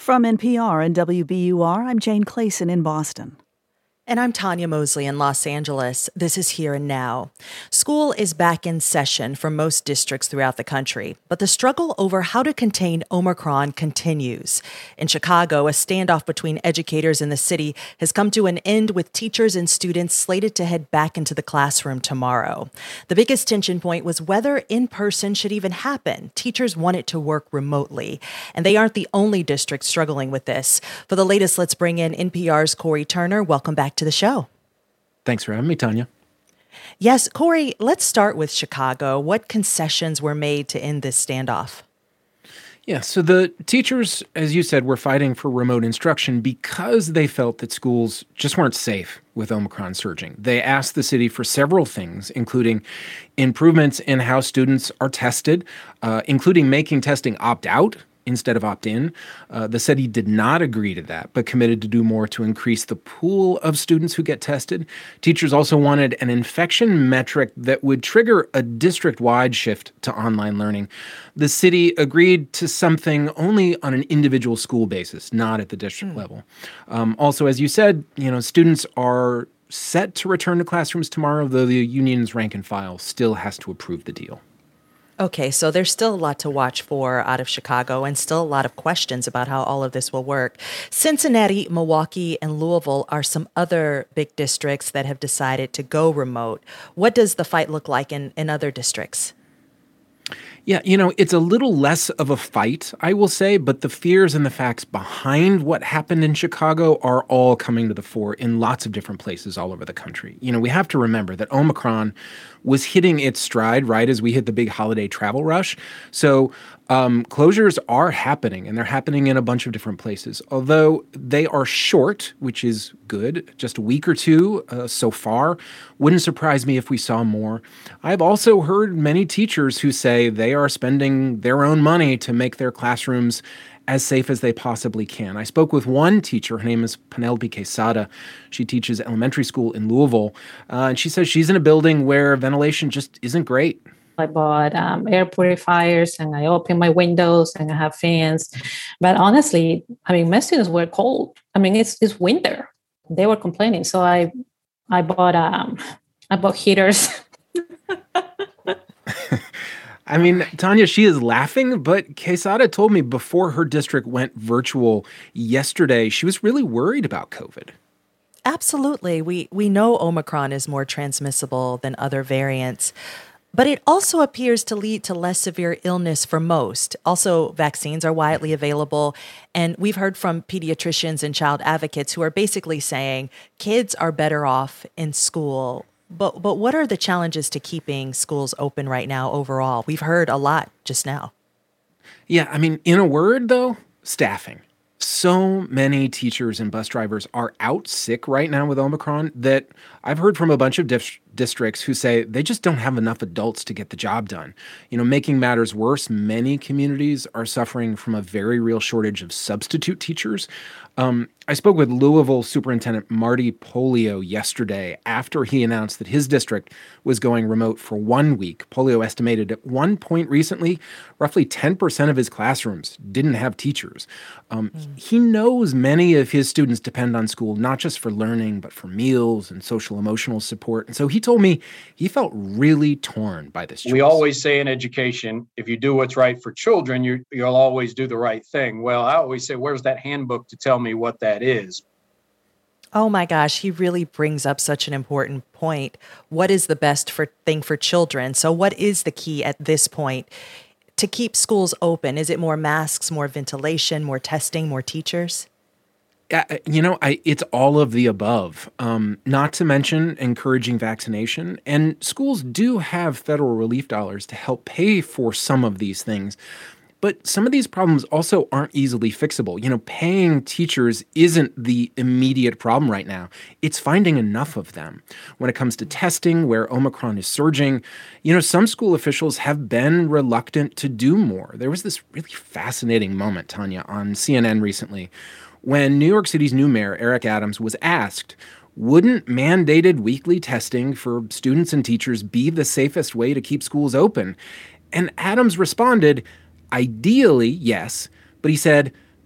From NPR and WBUR, I'm Jane Clayson in Boston. And I'm Tanya Mosley in Los Angeles. This is Here and Now. School is back in session for most districts throughout the country, but the struggle over how to contain Omicron continues. In Chicago, a standoff between educators in the city has come to an end with teachers and students slated to head back into the classroom tomorrow. The biggest tension point was whether in-person should even happen. Teachers want it to work remotely, and they aren't the only district struggling with this. For the latest, let's bring in NPR's Corey Turner. Welcome back to the show. Thanks for having me, Tanya. Yes, Corey, let's start with Chicago. What concessions were made to end this standoff? Yeah, so the teachers, as you said, were fighting for remote instruction because they felt that schools just weren't safe with Omicron surging. They asked the city for several things, including improvements in how students are tested, including making testing opt-out instead of opt-in. The city did not agree to that, but committed to do more to increase the pool of students who get tested. Teachers also wanted an infection metric that would trigger a district-wide shift to online learning. The city agreed to something only on an individual school basis, not at the district level. Also, as you said, students are set to return to classrooms tomorrow, though the union's rank and file still has to approve the deal. Okay, so there's still a lot to watch for out of Chicago and still a lot of questions about how all of this will work. Cincinnati, Milwaukee, and Louisville are some other big districts that have decided to go remote. What does the fight look like in other districts? Yeah, it's a little less of a fight, I will say, but the fears and the facts behind what happened in Chicago are all coming to the fore in lots of different places all over the country. We have to remember that Omicron was hitting its stride right as we hit the big holiday travel rush. So closures are happening, and they're happening in a bunch of different places. Although they are short, which is good, just a week or two so far. Wouldn't surprise me if we saw more. I've also heard many teachers who say they are spending their own money to make their classrooms as safe as they possibly can. I spoke with one teacher. Her name is Penelope Quesada. She teaches elementary school in Louisville, and she says she's in a building where ventilation just isn't great. I bought air purifiers and I opened my windows and I have fans. But honestly, my students were cold. It's winter. They were complaining. So I bought heaters. Tanya, she is laughing, but Quesada told me before her district went virtual yesterday, she was really worried about COVID. Absolutely. We know Omicron is more transmissible than other variants. But it also appears to lead to less severe illness for most. Also, vaccines are widely available. And we've heard from pediatricians and child advocates who are basically saying kids are better off in school. But what are the challenges to keeping schools open right now overall? We've heard a lot just now. Yeah, in a word, though, staffing. So many teachers and bus drivers are out sick right now with Omicron that I've heard from a bunch of districts who say they just don't have enough adults to get the job done. Making matters worse, many communities are suffering from a very real shortage of substitute teachers. I spoke with Louisville Superintendent Marty Pollio yesterday after he announced that his district was going remote for 1 week. Pollio estimated at one point recently, roughly 10% of his classrooms didn't have teachers. He knows many of his students depend on school, not just for learning, but for meals and social emotional support. And so he told me he felt really torn by this choice. We always say in education, if you do what's right for children, you'll always do the right thing. Well, I always say, where's that handbook to tell me what that is? Oh my gosh, he really brings up such an important point. What is the best thing for children? So what is the key at this point to keep schools open? Is it more masks, more ventilation, more testing, more teachers? It's all of the above, not to mention encouraging vaccination. And schools do have federal relief dollars to help pay for some of these things. But some of these problems also aren't easily fixable. Paying teachers isn't the immediate problem right now. It's finding enough of them. When it comes to testing, where Omicron is surging, some school officials have been reluctant to do more. There was this really fascinating moment, Tanya, on CNN recently, when New York City's new mayor, Eric Adams, was asked, wouldn't mandated weekly testing for students and teachers be the safest way to keep schools open? And Adams responded, ideally, yes, but he said,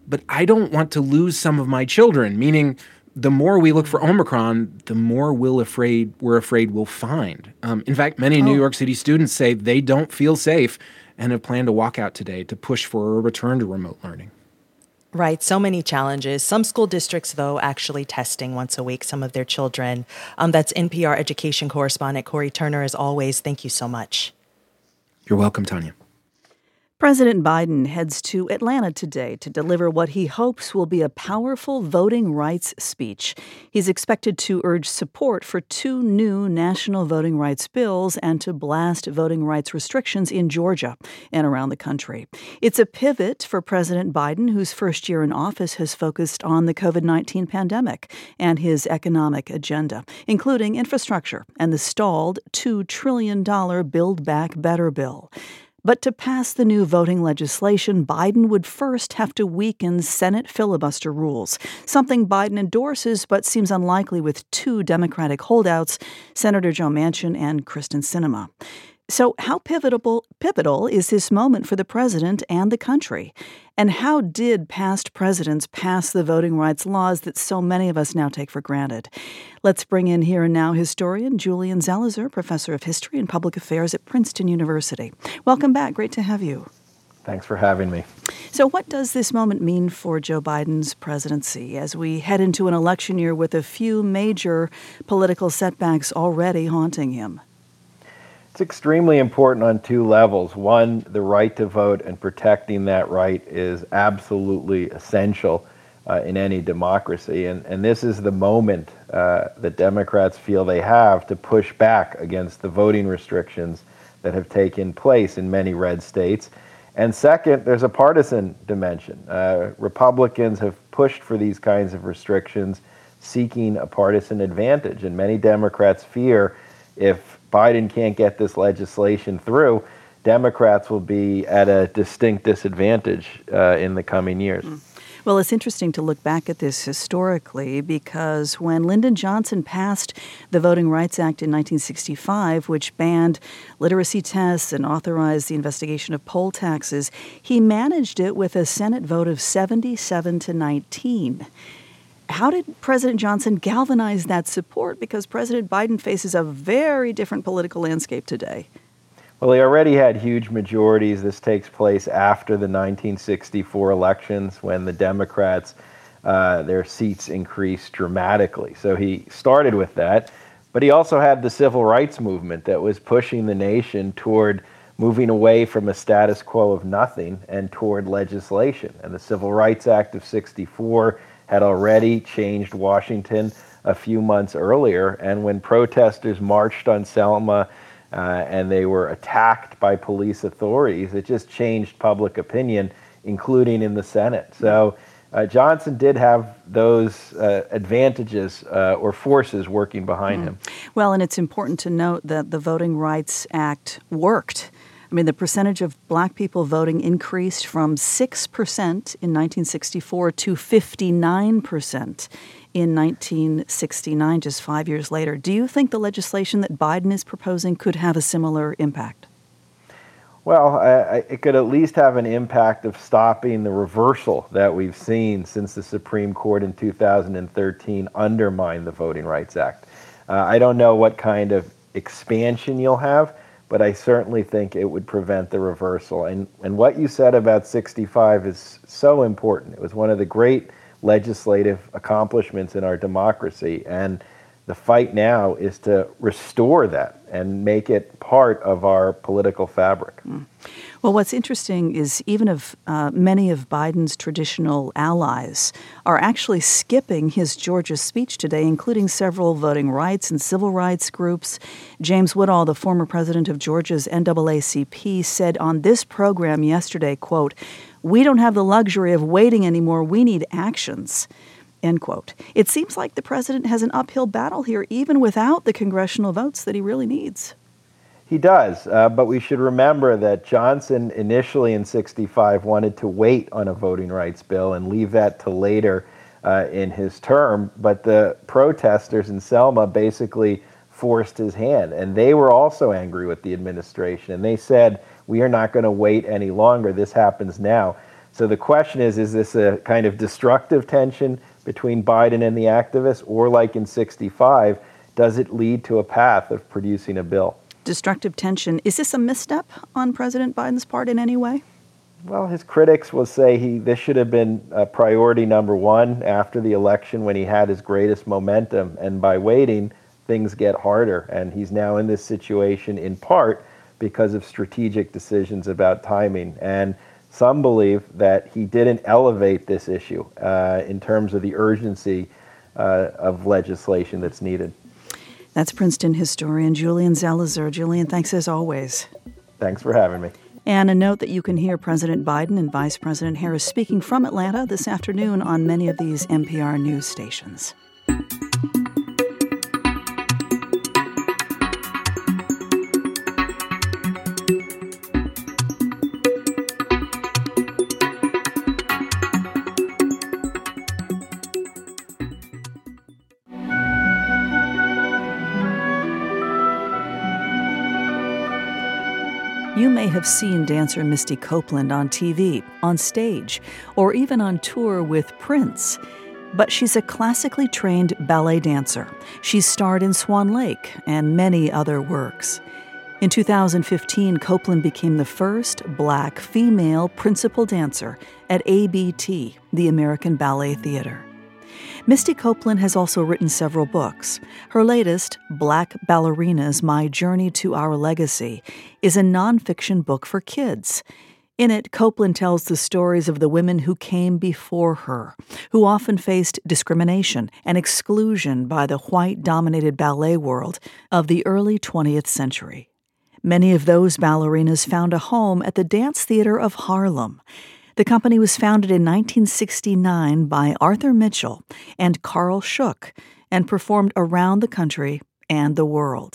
but I don't want to lose some of my children, meaning the more we look for Omicron, the more we're afraid we'll find. In fact, many New York City students say they don't feel safe and have planned to walk out today to push for a return to remote learning. Right. So many challenges. Some school districts, though, actually testing once a week some of their children. That's NPR education correspondent Corey Turner. As always, thank you so much. You're welcome, Tanya. President Biden heads to Atlanta today to deliver what he hopes will be a powerful voting rights speech. He's expected to urge support for 2 new national voting rights bills and to blast voting rights restrictions in Georgia and around the country. It's a pivot for President Biden, whose first year in office has focused on the COVID-19 pandemic and his economic agenda, including infrastructure and the stalled $2 trillion Build Back Better bill. But to pass the new voting legislation, Biden would first have to weaken Senate filibuster rules, something Biden endorses but seems unlikely with 2 Democratic holdouts, Senator Joe Manchin and Kyrsten Sinema. So how pivotal is this moment for the president and the country? And how did past presidents pass the voting rights laws that so many of us now take for granted? Let's bring in here and now historian Julian Zelizer, professor of history and public affairs at Princeton University. Welcome back. Great to have you. Thanks for having me. So what does this moment mean for Joe Biden's presidency as we head into an election year with a few major political setbacks already haunting him? It's extremely important on 2 levels. One, the right to vote and protecting that right is absolutely essential in any democracy. And this is the moment that Democrats feel they have to push back against the voting restrictions that have taken place in many red states. And second, there's a partisan dimension. Republicans have pushed for these kinds of restrictions, seeking a partisan advantage. And many Democrats fear if Biden can't get this legislation through, Democrats will be at a distinct disadvantage in the coming years. Well, it's interesting to look back at this historically because when Lyndon Johnson passed the Voting Rights Act in 1965, which banned literacy tests and authorized the investigation of poll taxes, he managed it with a Senate vote of 77 to 19. How did President Johnson galvanize that support? Because President Biden faces a very different political landscape today. Well, he already had huge majorities. This takes place after the 1964 elections when the Democrats, their seats increased dramatically. So he started with that. But he also had the civil rights movement that was pushing the nation toward moving away from a status quo of nothing and toward legislation. And the Civil Rights Act of '64 had already changed Washington a few months earlier. And when protesters marched on Selma and they were attacked by police authorities, it just changed public opinion, including in the Senate. So Johnson did have those advantages or forces working behind him. Well, and it's important to note that the Voting Rights Act worked. I mean, the percentage of black people voting increased from 6% in 1964 to 59% in 1969, just 5 years later. Do you think the legislation that Biden is proposing could have a similar impact? Well, it could at least have an impact of stopping the reversal that we've seen since the Supreme Court in 2013 undermined the Voting Rights Act. I don't know what kind of expansion you'll have, but I certainly think it would prevent the reversal. And what you said about 65 is so important. It was one of the great legislative accomplishments in our democracy. And the fight now is to restore that and make it part of our political fabric. Well, what's interesting is even if many of Biden's traditional allies are actually skipping his Georgia speech today, including several voting rights and civil rights groups. James Woodall, the former president of Georgia's NAACP, said on this program yesterday, quote, "We don't have the luxury of waiting anymore. We need actions." End quote. It seems like the president has an uphill battle here, even without the congressional votes that he really needs. He does, but we should remember that Johnson initially in 65 wanted to wait on a voting rights bill and leave that to later in his term, but the protesters in Selma basically forced his hand, and they were also angry with the administration, and they said, we are not going to wait any longer. This happens now. So the question is this a kind of destructive tension between Biden and the activists, or like in 65, does it lead to a path of producing a bill? Destructive tension. Is this a misstep on President Biden's part in any way? Well, his critics will say this should have been priority number one after the election when he had his greatest momentum. And by waiting, things get harder. And he's now in this situation in part because of strategic decisions about timing. And some believe that he didn't elevate this issue in terms of the urgency of legislation that's needed. That's Princeton historian Julian Zelizer. Julian, thanks as always. Thanks for having me. And a note that you can hear President Biden and Vice President Harris speaking from Atlanta this afternoon on many of these NPR news stations. You may have seen dancer Misty Copeland on TV, on stage, or even on tour with Prince. But she's a classically trained ballet dancer. She's starred in Swan Lake and many other works. In 2015, Copeland became the first Black female principal dancer at ABT, the American Ballet Theater. Misty Copeland has also written several books. Her latest, Black Ballerinas: My Journey to Our Legacy, is a nonfiction book for kids. In it, Copeland tells the stories of the women who came before her, who often faced discrimination and exclusion by the white-dominated ballet world of the early 20th century. Many of those ballerinas found a home at the Dance Theater of Harlem. The company was founded in 1969 by Arthur Mitchell and Carl Shook and performed around the country and the world.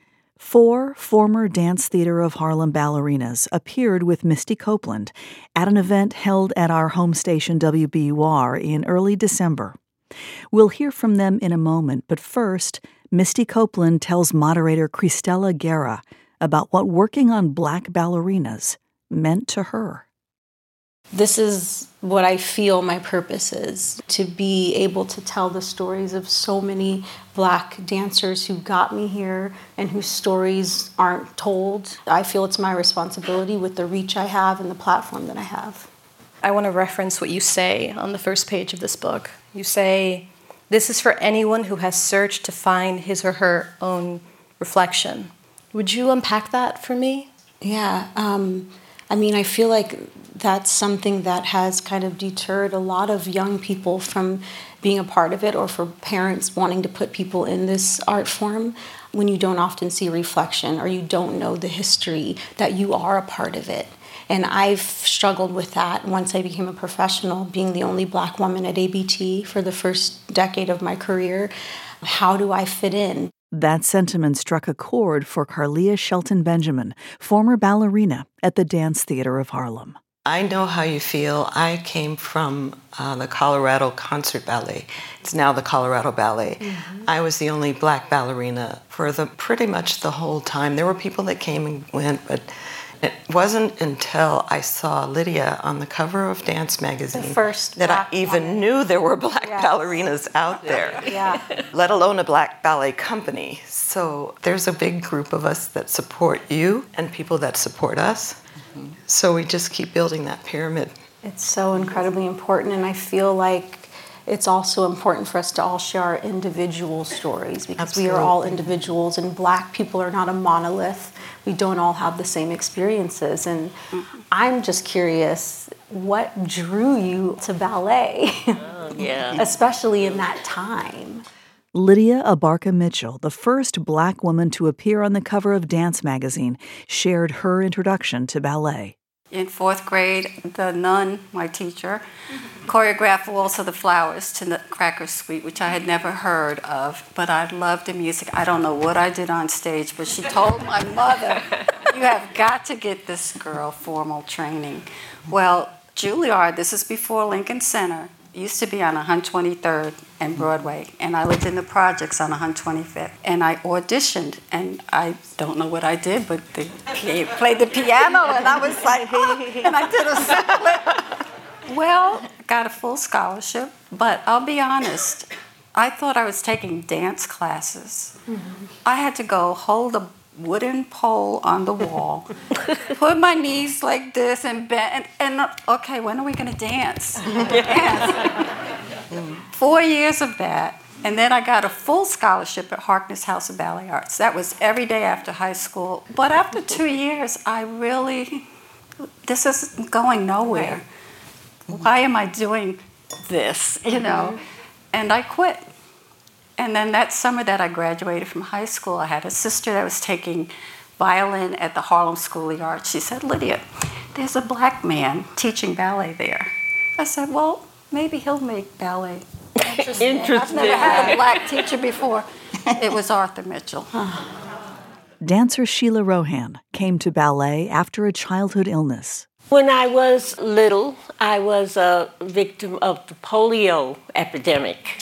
4 former Dance Theater of Harlem ballerinas appeared with Misty Copeland at an event held at our home station WBUR in early December. We'll hear from them in a moment, but first, Misty Copeland tells moderator Cristela Guerra about what working on Black ballerinas meant to her. This is what I feel my purpose is, to be able to tell the stories of so many Black dancers who got me here and whose stories aren't told. I feel it's my responsibility with the reach I have and the platform that I have. I want to reference what you say on the first page of this book. You say, "This is for anyone who has searched to find his or her own reflection." Would you unpack that for me? Yeah, I feel like that's something that has kind of deterred a lot of young people from being a part of it, or for parents wanting to put people in this art form, when you don't often see reflection or you don't know the history that you are a part of it. And I've struggled with that once I became a professional, being the only Black woman at ABT for the first decade of my career. How do I fit in? That sentiment struck a chord for Carlia Shelton Benjamin, former ballerina at the Dance Theater of Harlem. I know how you feel. I came from the Colorado Concert Ballet. It's now the Colorado Ballet. Mm-hmm. I was the only Black ballerina for pretty much the whole time. There were people that came and went, but it wasn't until I saw Lydia on the cover of Dance Magazine that I even knew there were Black ballerinas out there, let alone a Black ballet company. So there's a big group of us that support you and people that support us. So we just keep building that pyramid. It's so incredibly important, and I feel like it's also important for us to all share our individual stories, because Absolutely. We are all individuals, and Black people are not a monolith. We don't all have the same experiences, and I'm just curious, what drew you to ballet, especially in that time? Lydia Abarca Mitchell, the first Black woman to appear on the cover of Dance Magazine, shared her introduction to ballet. In 4th grade, the nun, my teacher, choreographed Waltz of the Flowers to Nutcracker Suite, which I had never heard of, but I loved the music. I don't know what I did on stage, but she told my mother, "You have got to get this girl formal training." Well, Juilliard, this is before Lincoln Center, used to be on 123rd and Broadway, and I lived in the projects on 125th. And I auditioned, and I don't know what I did, but they played the piano, and I was like, oh, and I did a split. Well, I got a full scholarship, but I'll be honest, I thought I was taking dance classes. Mm-hmm. I had to go hold a wooden pole on the wall, put my knees like this and bend, and okay, when are we going to dance? 4 years of that. And then I got a full scholarship at Harkness House of Ballet Arts. That was every day after high school. But after 2 years, this isn't going nowhere. Why am I doing this, And I quit. And then that summer that I graduated from high school, I had a sister that was taking violin at the Harlem School of the Arts. She said, Lydia, there's a black man teaching ballet there. I said, well, maybe he'll make ballet interesting. I've never had a black teacher before. It was Arthur Mitchell. Dancer Sheila Rohan came to ballet after a childhood illness. When I was little, I was a victim of the polio epidemic.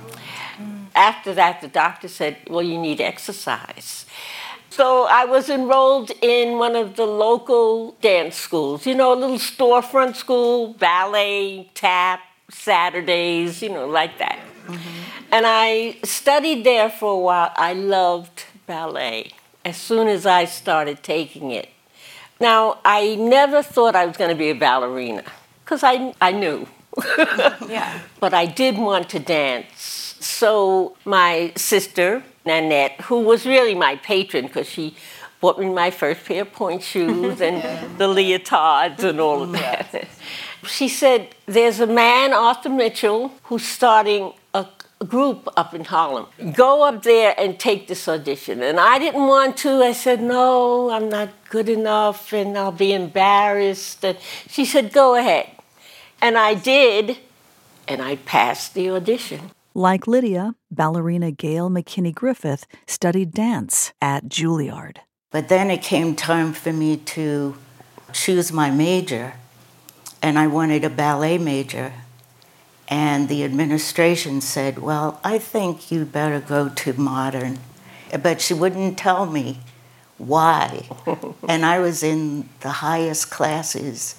After that, the doctor said, well, you need exercise. So I was enrolled in one of the local dance schools, a little storefront school, ballet, tap, Saturdays, like that. Mm-hmm. And I studied there for a while. I loved ballet as soon as I started taking it. Now, I never thought I was going to be a ballerina because I knew. Yeah. But I did want to dance. So my sister, Nanette, who was really my patron because she bought me my first pair of pointe shoes and the leotards and all of that. She said, there's a man, Arthur Mitchell, who's starting a group up in Harlem. Go up there and take this audition. And I didn't want to. I said, no, I'm not good enough and I'll be embarrassed. And she said, go ahead. And I did, and I passed the audition. Like Lydia, ballerina Gail McKinney Griffith studied dance at Juilliard. But then it came time for me to choose my major, and I wanted a ballet major. And the administration said, well, I think you better go to modern. But she wouldn't tell me why. And I was in the highest classes.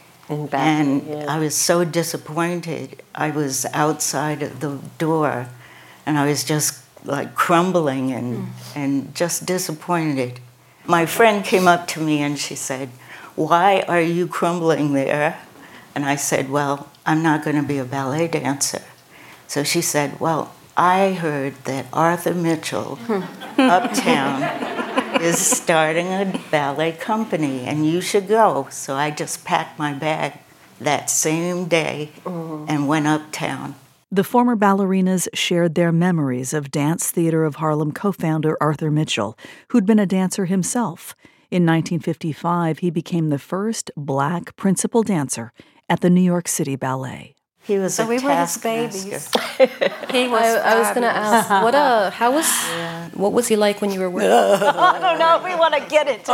I was so disappointed. I was outside of the door, and I was just like crumbling and just disappointed. My friend came up to me and she said, why are you crumbling there? And I said, well, I'm not going to be a ballet dancer. So she said, well, I heard that Arthur Mitchell, uptown, is starting a ballet company, and you should go. So I just packed my bag that same day and went uptown. The former ballerinas shared their memories of Dance Theater of Harlem co-founder Arthur Mitchell, who'd been a dancer himself. In 1955, he became the first black principal dancer at the New York City Ballet. He was so a we were his taskmaster. babies. He was. I was going to ask, what was he like when you were working? I don't know if we want to get into it.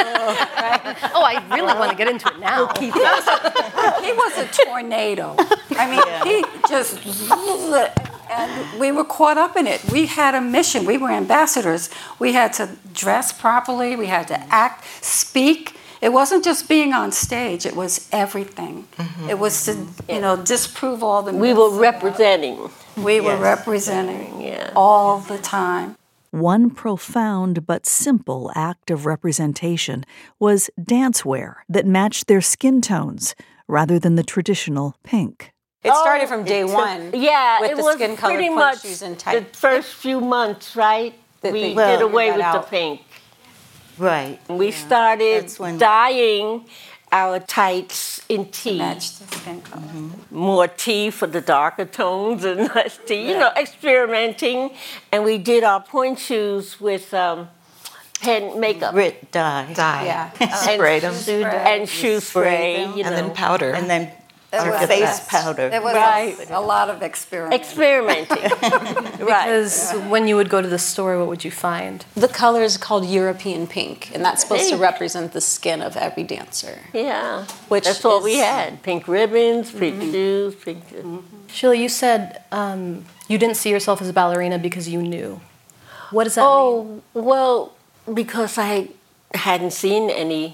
I really want to get into it now. He was a tornado. I mean, he just, and we were caught up in it. We had a mission. We were ambassadors. We had to dress properly. We had to act, speak. It wasn't just being on stage, it was everything. Mm-hmm. It was to, disprove all the myths. We were representing. We were representing all the time. One profound but simple act of representation was dancewear that matched their skin tones rather than the traditional pink. It started from day one. Yeah, with it the was skin-colored pretty pointe much shoes and tight. the first few months, right? We did away with the pink. Right. We started dyeing our tights in tea. Match the skin color. Mm-hmm. More tea for the darker tones and less tea, experimenting. And we did our pointe shoes with pen makeup. Grit dye. Yeah. Sprayed them. And shoe spray. And then powder. And then face powder. There was a lot of experimenting. Because when you would go to the store, what would you find? The color is called European pink, and that's supposed to represent the skin of every dancer. Yeah. That's what we had. Pink ribbons, pink shoes, pink... Sheila, you said you didn't see yourself as a ballerina because you knew. What does that mean? Well, because I hadn't seen any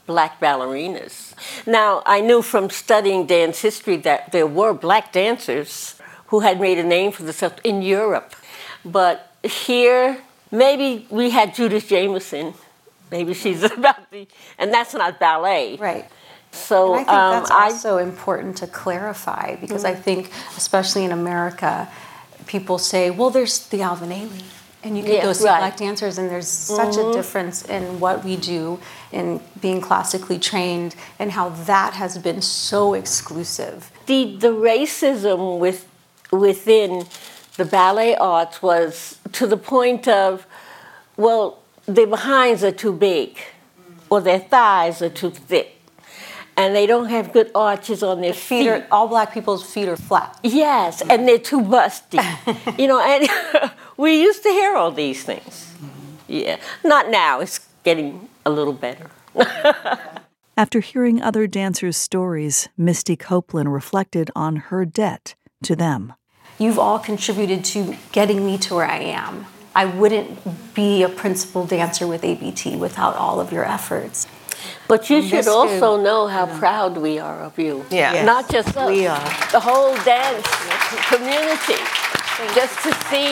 black ballerinas. Now, I knew from studying dance history that there were black dancers who had made a name for themselves in Europe. But here, maybe we had Judith Jameson. Maybe she's about and that's not ballet. Right. So and I think that's also important to clarify, because I think, especially in America, people say, well, there's the Alvin Ailey. And you can go see black dancers, and there's such a difference in what we do in being classically trained and how that has been so exclusive. The racism within the ballet arts was to the point of, well, their behinds are too big or their thighs are too thick. And they don't have good arches on their feet. All black people's feet are flat. Yes, and they're too busty. And we used to hear all these things. Yeah, not now. It's getting a little better. After hearing other dancers' stories, Misty Copeland reflected on her debt to them. You've all contributed to getting me to where I am. I wouldn't be a principal dancer with ABT without all of your efforts. But you should also know how proud we are of you. Yeah. Yes. Not just us. We are. The whole dance community. Just to see,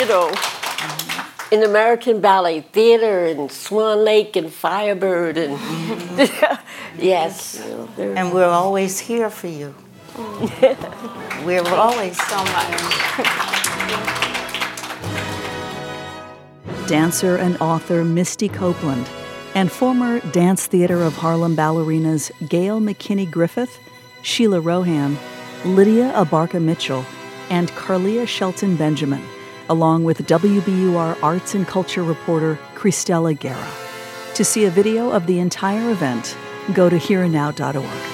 in American Ballet Theater and Swan Lake and Firebird and yes. And we're always here for you. We're always so much. Dancer and author Misty Copeland and former Dance Theater of Harlem ballerinas Gail McKinney Griffith, Sheila Rohan, Lydia Abarca Mitchell, and Carlia Shelton Benjamin, along with WBUR arts and culture reporter Cristela Guerra. To see a video of the entire event, go to hereandnow.org.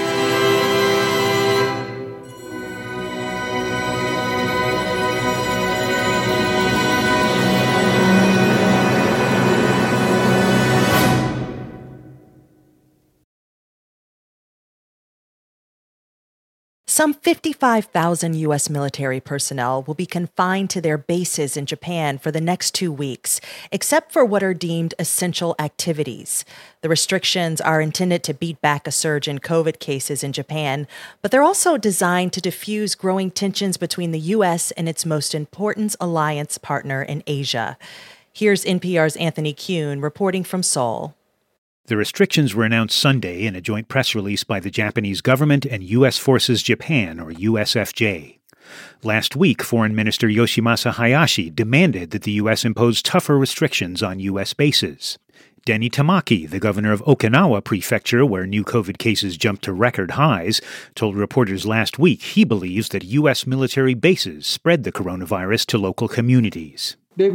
Some 55,000 U.S. military personnel will be confined to their bases in Japan for the next 2 weeks, except for what are deemed essential activities. The restrictions are intended to beat back a surge in COVID cases in Japan, but they're also designed to diffuse growing tensions between the U.S. and its most important alliance partner in Asia. Here's NPR's Anthony Kuhn reporting from Seoul. The restrictions were announced Sunday in a joint press release by the Japanese government and U.S. Forces Japan, or USFJ. Last week, Foreign Minister Yoshimasa Hayashi demanded that the U.S. impose tougher restrictions on U.S. bases. Denny Tamaki, the governor of Okinawa Prefecture, where new COVID cases jumped to record highs, told reporters last week he believes that U.S. military bases spread the coronavirus to local communities. I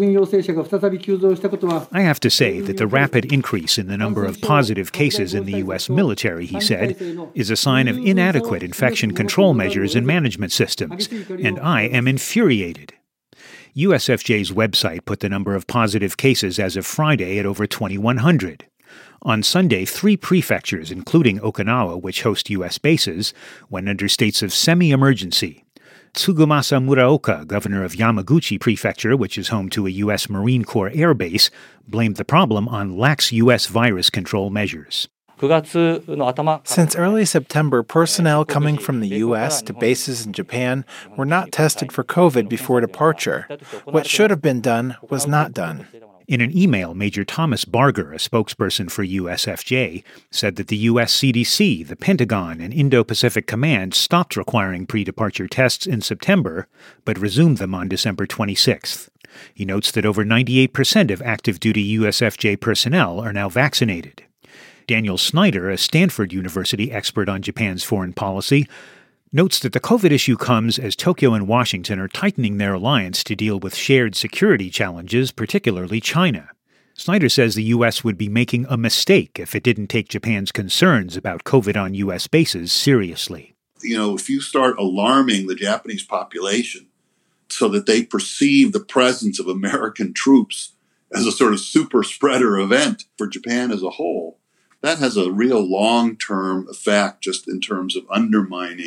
have to say that the rapid increase in the number of positive cases in the U.S. military, he said, is a sign of inadequate infection control measures and management systems, and I am infuriated. USFJ's website put the number of positive cases as of Friday at over 2,100. On Sunday, 3 prefectures, including Okinawa, which host U.S. bases, went under states of semi-emergency. Tsugumasa Muraoka, governor of Yamaguchi Prefecture, which is home to a U.S. Marine Corps air base, blamed the problem on lax U.S. virus control measures. Since early September, personnel coming from the U.S. to bases in Japan were not tested for COVID before departure. What should have been done was not done. In an email, Major Thomas Barger, a spokesperson for USFJ, said that the U.S. CDC, the Pentagon, and Indo-Pacific Command stopped requiring pre-departure tests in September, but resumed them on December 26th. He notes that over 98% of active-duty USFJ personnel are now vaccinated. Daniel Snyder, a Stanford University expert on Japan's foreign policy, notes that the COVID issue comes as Tokyo and Washington are tightening their alliance to deal with shared security challenges, particularly China. Snyder says the U.S. would be making a mistake if it didn't take Japan's concerns about COVID on U.S. bases seriously. If you start alarming the Japanese population so that they perceive the presence of American troops as a sort of super spreader event for Japan as a whole, that has a real long-term effect just in terms of undermining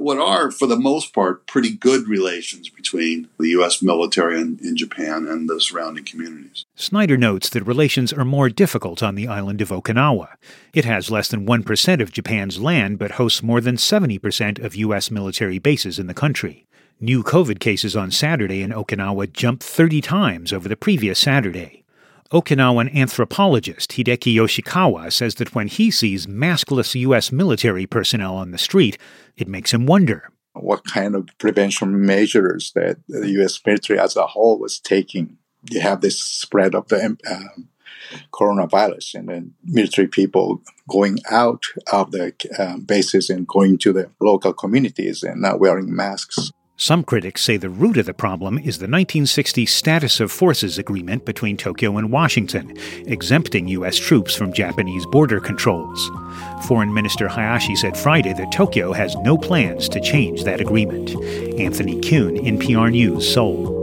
what are, for the most part, pretty good relations between the U.S. military in Japan and the surrounding communities. Snyder notes that relations are more difficult on the island of Okinawa. It has less than 1% of Japan's land, but hosts more than 70% of U.S. military bases in the country. New COVID cases on Saturday in Okinawa jumped 30 times over the previous Saturday. Okinawan anthropologist Hideki Yoshikawa says that when he sees maskless U.S. military personnel on the street, it makes him wonder what kind of prevention measures that the U.S. military as a whole was taking. You have this spread of the coronavirus, and then military people going out of the bases and going to the local communities and not wearing masks. Some critics say the root of the problem is the 1960 Status of Forces Agreement between Tokyo and Washington, exempting U.S. troops from Japanese border controls. Foreign Minister Hayashi said Friday that Tokyo has no plans to change that agreement. Anthony Kuhn, NPR News, Seoul.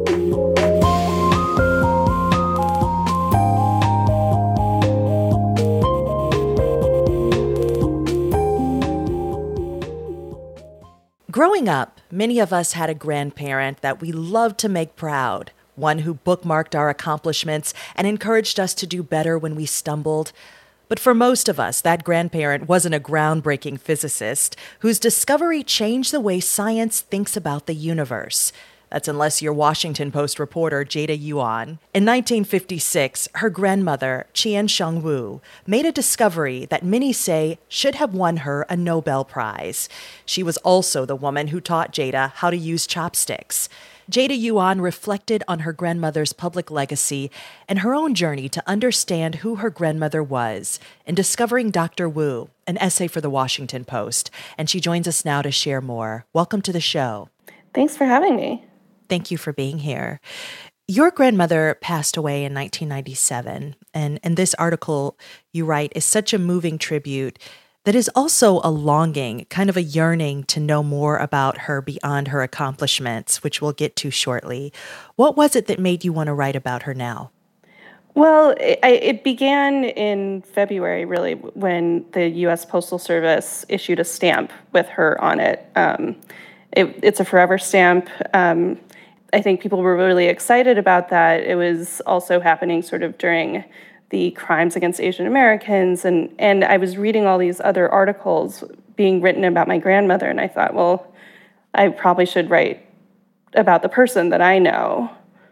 Growing up, many of us had a grandparent that we loved to make proud, one who bookmarked our accomplishments and encouraged us to do better when we stumbled. But for most of us, that grandparent wasn't a groundbreaking physicist whose discovery changed the way science thinks about the universe. That's unless you're Washington Post reporter Jada Yuan. In 1956, her grandmother, Chien-Shiung Wu, made a discovery that many say should have won her a Nobel Prize. She was also the woman who taught Jada how to use chopsticks. Jada Yuan reflected on her grandmother's public legacy and her own journey to understand who her grandmother was in Discovering Dr. Wu, an essay for the Washington Post. And she joins us now to share more. Welcome to the show. Thanks for having me. Thank you for being here. Your grandmother passed away in 1997, and this article you write is such a moving tribute that is also a longing, kind of a yearning to know more about her beyond her accomplishments, which we'll get to shortly. What was it that made you want to write about her now? Well, it began in February, really, when the U.S. Postal Service issued a stamp with her on it. It's a forever stamp. I think people were really excited about that. It was also happening sort of during the crimes against Asian Americans, and I was reading all these other articles being written about my grandmother, and I thought, well, I probably should write about the person that I know.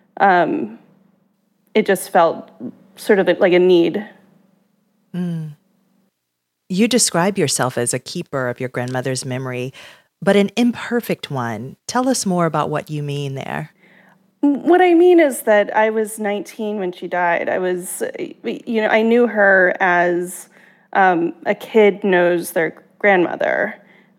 It just felt sort of like a need. Mm. You describe yourself as a keeper of your grandmother's memory, but an imperfect one. Tell us more about what you mean there. What I mean is that I was 19 when she died. I was, I knew her as a kid knows their grandmother.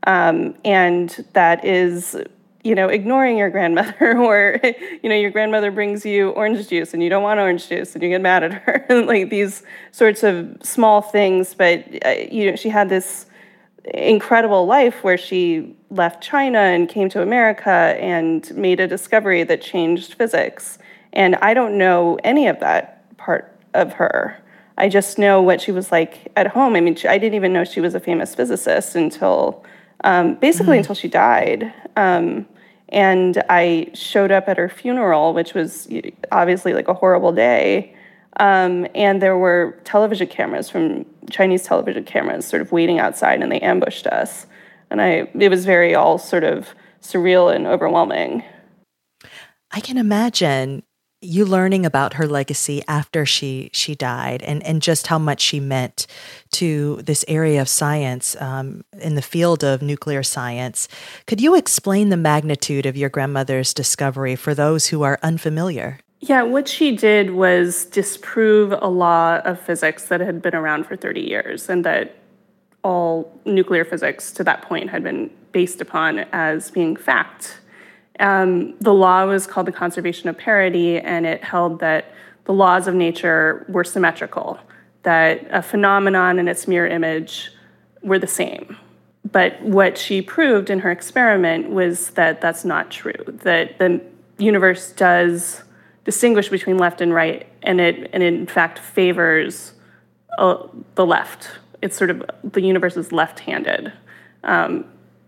And that is, ignoring your grandmother, or, your grandmother brings you orange juice and you don't want orange juice and you get mad at her. Like these sorts of small things. But, she had this incredible life where she left China and came to America and made a discovery that changed physics. And I don't know any of that part of her. I just know what she was like at home. I mean, I didn't even know she was a famous physicist until until she died. And I showed up at her funeral, which was obviously like a horrible day. And there were television cameras from Chinese television cameras sort of waiting outside, and they ambushed us. And it was very all sort of surreal and overwhelming. I can imagine you learning about her legacy after she died, and just how much she meant to this area of science in the field of nuclear science. Could you explain the magnitude of your grandmother's discovery for those who are unfamiliar? Yeah, what she did was disprove a law of physics that had been around for 30 years, and that all nuclear physics to that point had been based upon as being fact. The law was called the conservation of parity, and it held that the laws of nature were symmetrical, that a phenomenon and its mirror image were the same. But what she proved in her experiment was that that's not true, that the universe does distinguish between left and right, and it in fact favors the left. It's sort of, the universe is left-handed,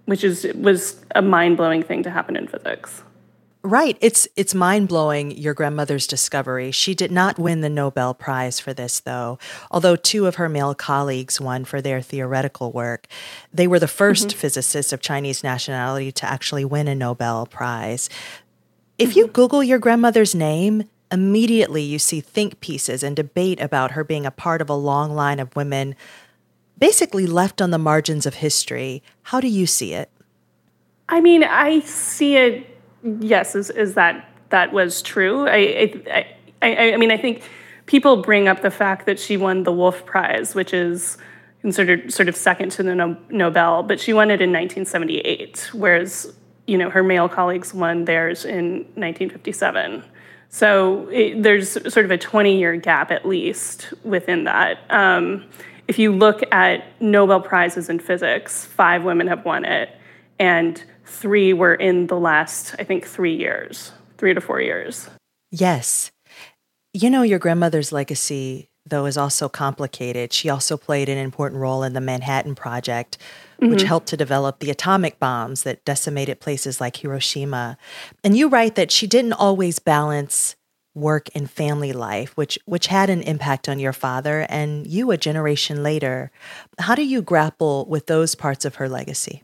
which was a mind-blowing thing to happen in physics. Right. It's mind-blowing, your grandmother's discovery. She did not win the Nobel Prize for this, though, although two of her male colleagues won for their theoretical work. They were the first physicists of Chinese nationality to actually win a Nobel Prize. If you Google your grandmother's name, immediately you see think pieces and debate about her being a part of a long line of women basically left on the margins of history. How do you see it? I mean, I see it, yes, is that was true. I mean, I think people bring up the fact that she won the Wolf Prize, which is considered sort of second to the Nobel, but she won it in 1978, whereas, her male colleagues won theirs in 1957. So there's sort of a 20-year gap at least within that. If you look at Nobel Prizes in physics, 5 women have won it, and 3 were in the last, I think, 3 to 4 years. Yes. Your grandmother's legacy, though, is also complicated. She also played an important role in the Manhattan Project, which helped to develop the atomic bombs that decimated places like Hiroshima. And you write that she didn't always balance work and family life, which had an impact on your father and you a generation later. How do you grapple with those parts of her legacy?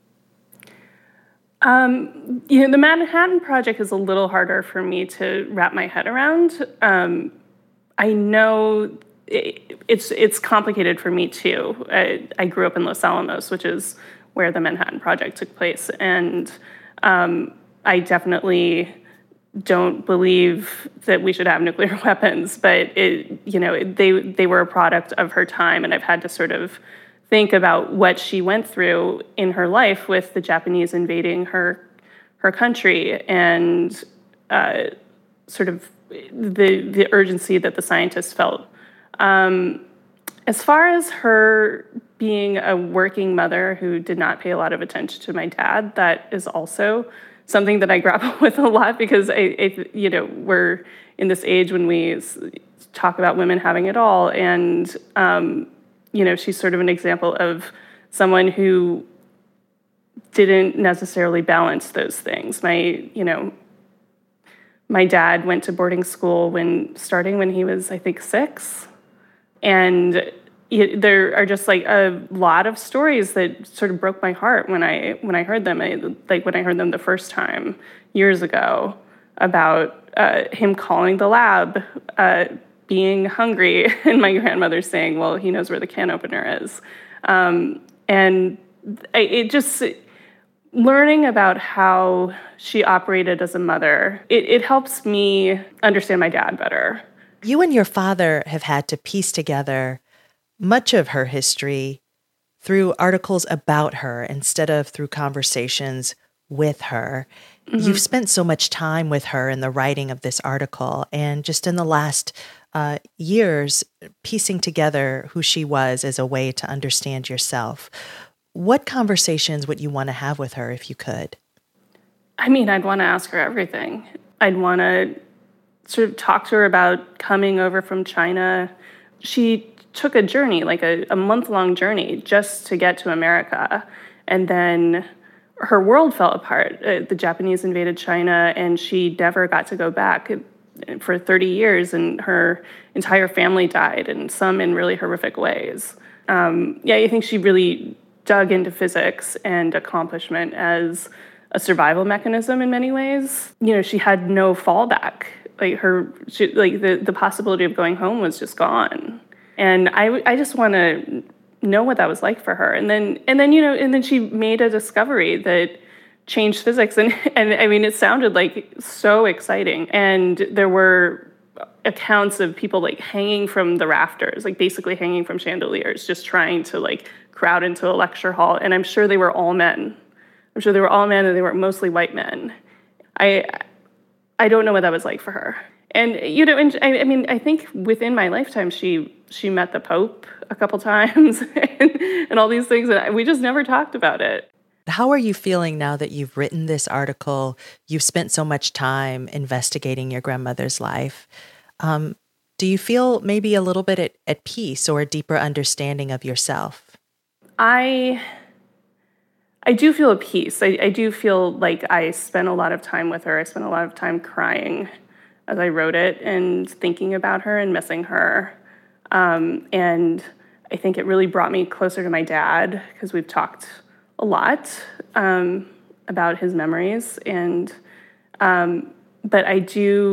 The Manhattan Project is a little harder for me to wrap my head around. I know it's complicated for me too. I grew up in Los Alamos, which is where the Manhattan Project took place, and I definitely don't believe that we should have nuclear weapons. But they were a product of her time, and I've had to sort of think about what she went through in her life with the Japanese invading her country, and sort of the urgency that the scientists felt. As far as her being a working mother who did not pay a lot of attention to my dad, that is also something that I grapple with a lot, because we're in this age when we talk about women having it all, and she's sort of an example of someone who didn't necessarily balance those things. My dad went to boarding school starting when he was, I think, 6. And there are just like a lot of stories that sort of broke my heart when I heard them. When I heard them the first time years ago about him calling the lab, being hungry, and my grandmother saying, "Well, he knows where the can opener is," and it just learning about how she operated as a mother. It helps me understand my dad better. You and your father have had to piece together much of her history through articles about her instead of through conversations with her. You've spent so much time with her in the writing of this article, and just in the last years, piecing together who she was as a way to understand yourself. What conversations would you want to have with her if you could? I mean, I'd want to ask her everything. I'd want to sort of talk to her about coming over from China. She took a journey, like a month-long journey, just to get to America. And then her world fell apart. The Japanese invaded China, and she never got to go back for 30 years, and her entire family died, and some in really horrific ways. I think she really dug into physics and accomplishment as a survival mechanism in many ways. She had no fallback. The possibility of going home was just gone. And I just want to know what that was like for her. And then she made a discovery that changed physics. And I mean, it sounded like so exciting. And there were accounts of people like hanging from the rafters, like basically hanging from chandeliers, just trying to like crowd into a lecture hall. And I'm sure they were all men. And they were mostly white men. I don't know what that was like for her. And, I think within my lifetime, she met the Pope a couple times and all these things, and we just never talked about it. How are you feeling now that you've written this article? You've spent so much time investigating your grandmother's life. Do you feel maybe a little bit at peace or a deeper understanding of yourself? I I do feel a peace. I do feel like I spent a lot of time with her. I spent a lot of time crying as I wrote it and thinking about her and missing her. And I think it really brought me closer to my dad because we've talked a lot about his memories. And but I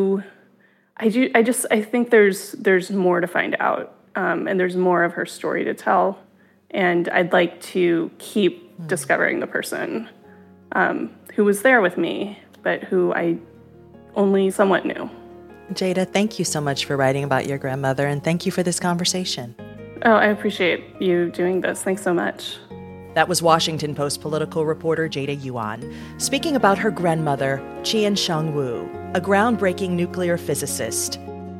think there's more to find out, and there's more of her story to tell. And I'd like to keep discovering the person who was there with me, but who I only somewhat knew. Jada, thank you so much for writing about your grandmother, and thank you for this conversation. Oh, I appreciate you doing this. Thanks so much. That was Washington Post political reporter Jada Yuan speaking about her grandmother, Qian-Sheng Wu, a groundbreaking nuclear physicist.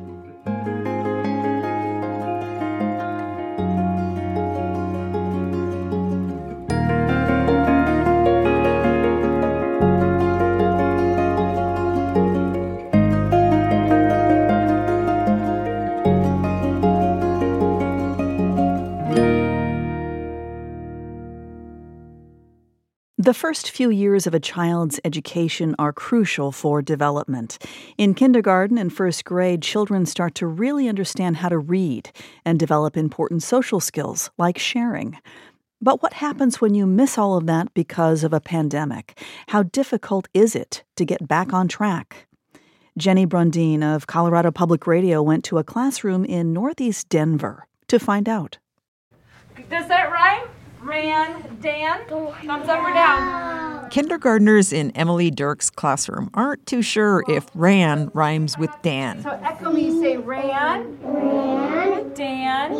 The first few years of a child's education are crucial for development. In kindergarten and first grade, children start to really understand how to read and develop important social skills like sharing. But what happens when you miss all of that because of a pandemic? How difficult is it to get back on track? Jenny Brundin of Colorado Public Radio went to a classroom in Northeast Denver to find out. Does that rhyme? Ran, Dan, thumbs up or down? Kindergartners in Emily Dirks' classroom aren't too sure if ran rhymes with Dan. So echo me, say ran, Dan.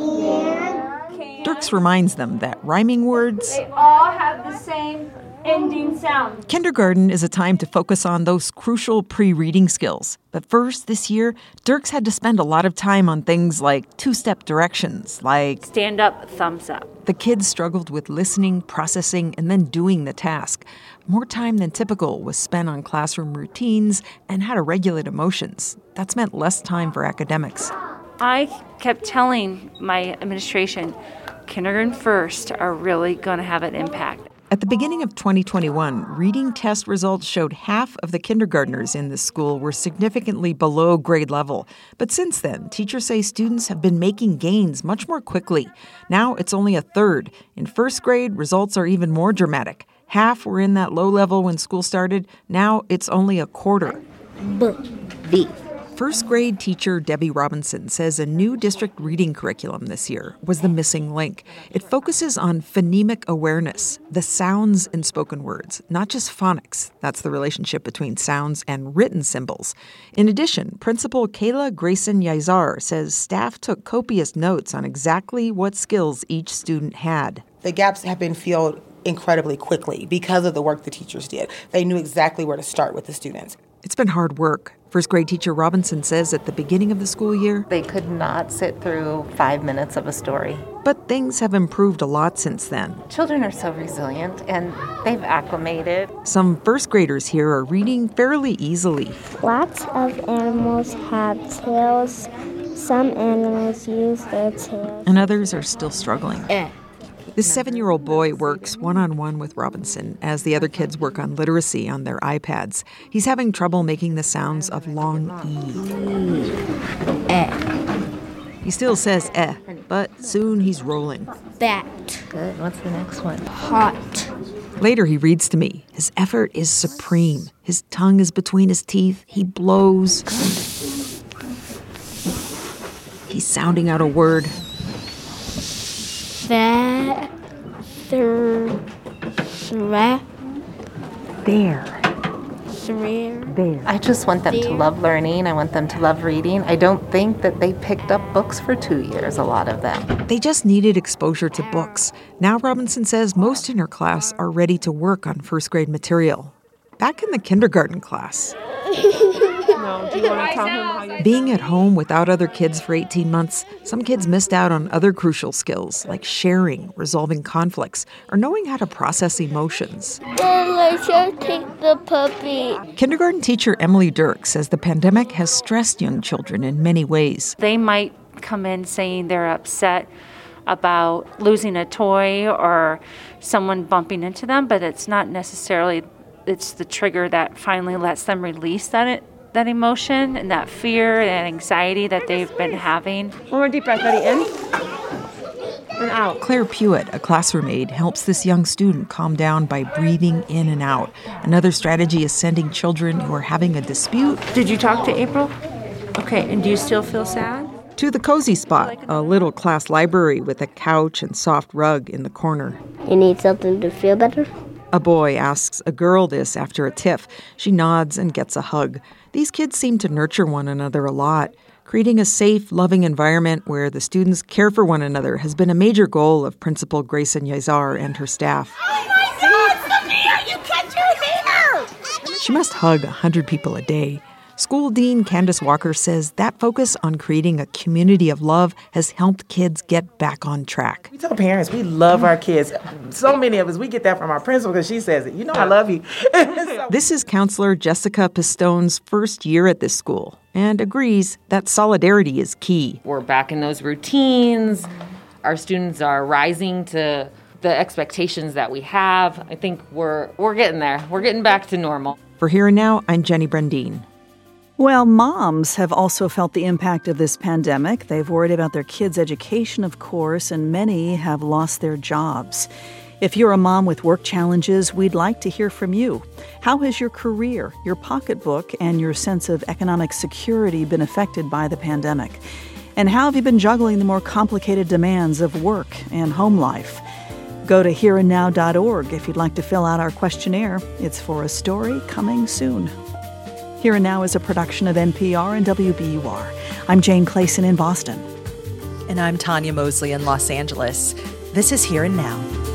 Dirks reminds them that rhyming words, They all have the same ending sound. Kindergarten is a time to focus on those crucial pre-reading skills. But first, this year, Dirks had to spend a lot of time on things like two-step directions, like Stand up, thumbs up. The kids struggled with listening, processing, and then doing the task. More time than typical was spent on classroom routines and how to regulate emotions. That's meant less time for academics. I kept telling my administration, kindergarten first are really going to have an impact. At the beginning of 2021, reading test results showed half of the kindergartners in this school were significantly below grade level. But since then, teachers say students have been making gains much more quickly. Now it's only a third. In first grade, results are even more dramatic. Half were in that low level when school started. Now it's only a quarter. B. First grade teacher Debbie Robinson says a new district reading curriculum this year was the missing link. It focuses on phonemic awareness, the sounds in spoken words, not just phonics. That's the relationship between sounds and written symbols. In addition, Principal Kayla Grayson Yazar says staff took copious notes on exactly what skills each student had. The gaps have been filled incredibly quickly because of the work the teachers did. They knew exactly where to start with the students. It's been hard work. First grade teacher Robinson says at the beginning of the school year, they could not sit through 5 minutes of a story. But things have improved a lot since then. Children are so resilient and they've acclimated. Some first graders here are reading fairly easily. Lots of animals have tails. Some animals use their tails. And others are still struggling. This 7-year-old boy works one-on-one with Robinson as the other kids work on literacy on their iPads. He's having trouble making the sounds of long E. He still says eh, but soon he's rolling. Bat. Good. What's the next one? Hot. Later he reads to me. His effort is supreme. His tongue is between his teeth. He blows. He's sounding out a word. There. I just want them to love learning. I want them to love reading. I don't think that they picked up books for 2 years, a lot of them. They just needed exposure to books. Now Robinson says most in her class are ready to work on first grade material. Back in the kindergarten class. No, do you want to tell him how you... Being at home without other kids for 18 months, some kids missed out on other crucial skills like sharing, resolving conflicts, or knowing how to process emotions. Let's take the puppy. Kindergarten teacher Emily Dirks says the pandemic has stressed young children in many ways. They might come in saying they're upset about losing a toy or someone bumping into them, but it's not necessarily, it's the trigger that finally lets them release that emotion and that fear and anxiety that they've been having. One more deep breath, ready, in and out. Claire Pewitt, a classroom aide, helps this young student calm down by breathing in and out. Another strategy is sending children who are having a dispute. Did you talk to April? Okay, and do you still feel sad? To the Cozy Spot, a little class library with a couch and soft rug in the corner. You need something to feel better? A boy asks a girl this after a tiff. She nods and gets a hug. These kids seem to nurture one another a lot. Creating a safe, loving environment where the students care for one another has been a major goal of Principal Grayson Yazar and her staff. Oh my God, Samir, you catch your hair! She must hug 100 people a day. School Dean Candace Walker says that focus on creating a community of love has helped kids get back on track. We tell parents we love our kids. So many of us, we get that from our principal because she says it. You know I love you. This is counselor Jessica Pistone's first year at this school and agrees that solidarity is key. We're back in those routines. Our students are rising to the expectations that we have. I think we're getting there. We're getting back to normal. For Here and Now, I'm Jenny Brandine. Well, moms have also felt the impact of this pandemic. They've worried about their kids' education, of course, and many have lost their jobs. If you're a mom with work challenges, we'd like to hear from you. How has your career, your pocketbook, and your sense of economic security been affected by the pandemic? And how have you been juggling the more complicated demands of work and home life? Go to hereandnow.org if you'd like to fill out our questionnaire. It's for a story coming soon. Here and Now is a production of NPR and WBUR. I'm Jane Clayson in Boston. And I'm Tanya Mosley in Los Angeles. This is Here and Now.